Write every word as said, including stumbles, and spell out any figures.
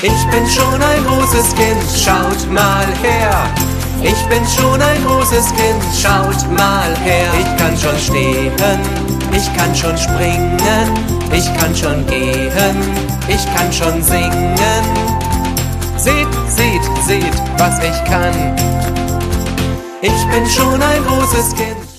Ich bin schon ein großes Kind, schaut mal her. Ich bin schon ein großes Kind, schaut mal her. Ich kann schon stehen, ich kann schon springen, ich kann schon gehen, ich kann schon singen. Seht, seht, seht, was ich kann. Ich bin schon ein großes Kind.